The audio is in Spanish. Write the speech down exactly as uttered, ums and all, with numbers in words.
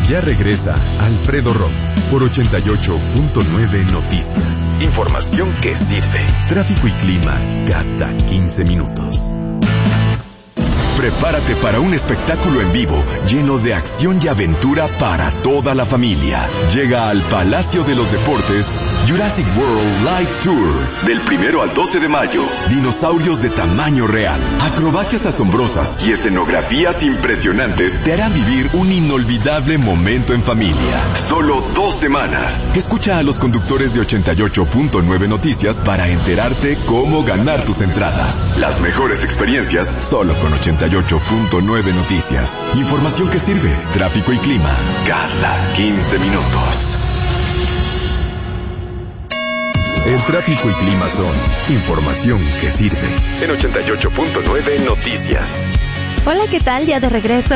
Ya regresa Alfredo Romo por ochenta y ocho punto nueve Noticias. Información que sirve. Tráfico y clima cada quince minutos. Prepárate para un espectáculo en vivo lleno de acción y aventura para toda la familia. Llega al Palacio de los Deportes Jurassic World Live Tour. Del primero al doce de mayo. Dinosaurios de tamaño real, acrobacias asombrosas y escenografías impresionantes te harán vivir un inolvidable momento en familia. Solo dos semanas. Escucha a los conductores de ochenta y ocho punto nueve Noticias para enterarte cómo ganar tus entradas. Las mejores experiencias solo con ochenta y ocho punto nueve Noticias. Información que sirve. Tráfico y clima cada quince minutos. El tráfico y clima son información que sirve. En ochenta y ocho punto nueve Noticias. Hola, ¿qué tal? Ya de regreso